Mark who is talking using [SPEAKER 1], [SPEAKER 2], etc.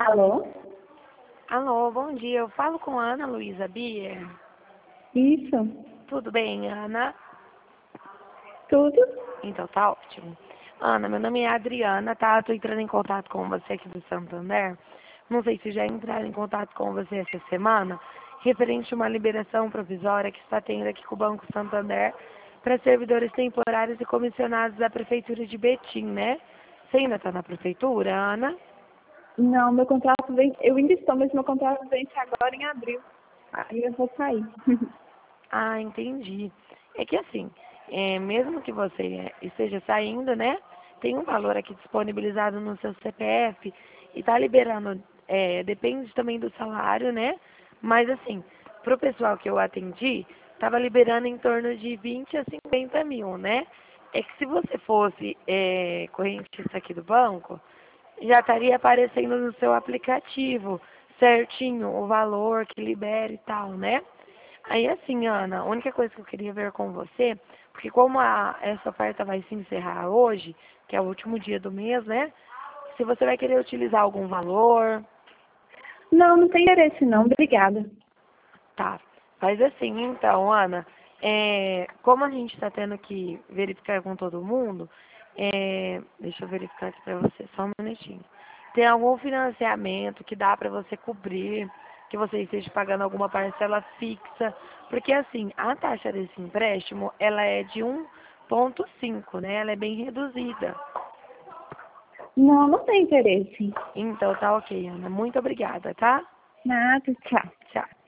[SPEAKER 1] Alô?
[SPEAKER 2] Alô, bom dia. Eu falo com a Ana Luísa Bier.
[SPEAKER 1] Isso.
[SPEAKER 2] Tudo bem, Ana?
[SPEAKER 1] Tudo?
[SPEAKER 2] Então tá ótimo. Ana, meu nome é Adriana, tá? Tô entrando em contato com você aqui do Santander. Não sei se já entraram em contato com você essa semana, referente a uma liberação provisória que está tendo aqui com o Banco Santander para servidores temporários e comissionados da Prefeitura de Betim, né? Você ainda está na Prefeitura, Ana?
[SPEAKER 1] Não, meu contrato vence. Eu ainda estou, mas meu contrato vence agora em abril. Aí eu vou sair.
[SPEAKER 2] Ah, entendi. É que assim, mesmo que você esteja saindo, né? Tem um valor aqui disponibilizado no seu CPF e tá liberando, depende também do salário, né? Mas assim, pro pessoal que eu atendi, tava liberando em torno de 20 a 50 mil, né? É que se você fosse correntista aqui do banco, já estaria aparecendo no seu aplicativo certinho o valor que libera e tal, né? Aí assim, Ana, a única coisa que eu queria ver com você, porque como essa oferta vai se encerrar hoje, que é o último dia do mês, né? Se você vai querer utilizar algum valor,
[SPEAKER 1] Não, não tem interesse não. Obrigada.
[SPEAKER 2] tá. Mas assim, então, Ana, como a gente está tendo que verificar com todo mundo, deixa eu verificar aqui para você, só um minutinho. Tem algum financiamento que dá para você cobrir, que você esteja pagando alguma parcela fixa? Porque assim, a taxa desse empréstimo, ela é de 1,5, né? Ela é bem reduzida.
[SPEAKER 1] Não, não tem interesse.
[SPEAKER 2] Então tá ok, Ana. Muito obrigada, tá?
[SPEAKER 1] Nada, tchau.
[SPEAKER 2] Tchau.